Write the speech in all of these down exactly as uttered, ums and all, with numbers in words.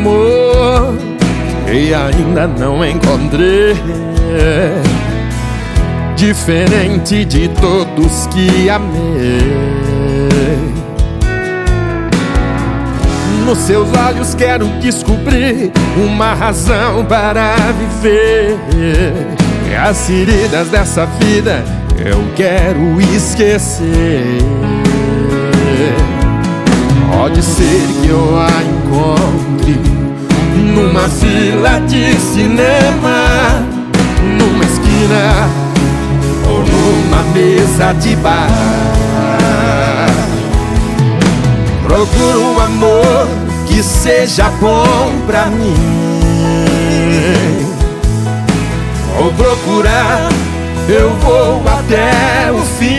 amor e ainda não encontrei, diferente de todos que amei. Nos seus olhos quero descobrir uma razão para viver, e as feridas dessa vida eu quero esquecer. Pode ser que eu a encontre numa fila de cinema, numa esquina ou numa mesa de bar. Procuro um amor que seja bom pra mim. Vou procurar, eu vou até o fim,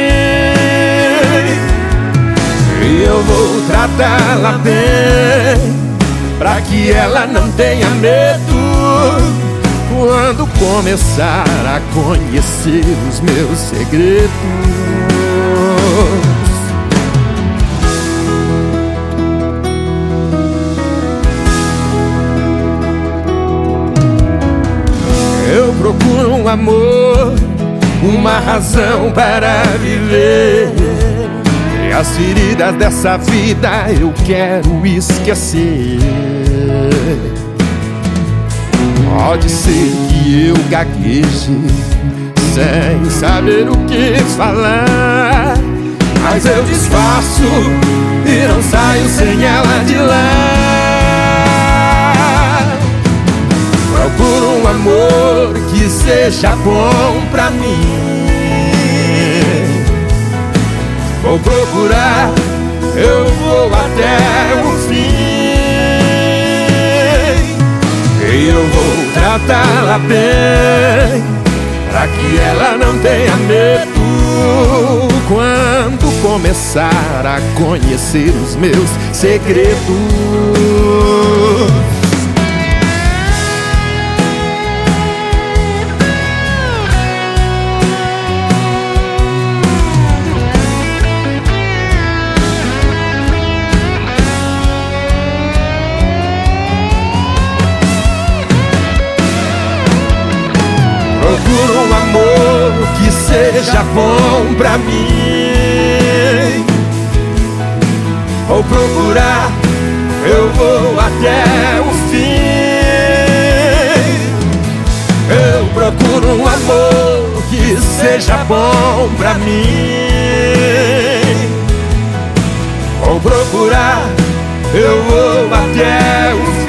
e eu vou tratá-la bem, pra que ela não tenha medo quando começar a conhecer os meus segredos. Eu procuro um amor, uma razão para viver, e as feridas dessa vida eu quero esquecer. Pode ser que eu gagueje sem saber o que falar, mas eu disfarço e não saio sem ela de lá. Procuro um amor que seja bom pra mim. Vou procurar, eu vou até o fim, e eu vou tratá-la bem, pra que ela não tenha medo quando começar a conhecer os meus segredos. Procuro um amor que seja bom pra mim. Vou procurar, eu vou até o fim. Eu procuro um amor que seja bom pra mim. Vou procurar, eu vou até o fim,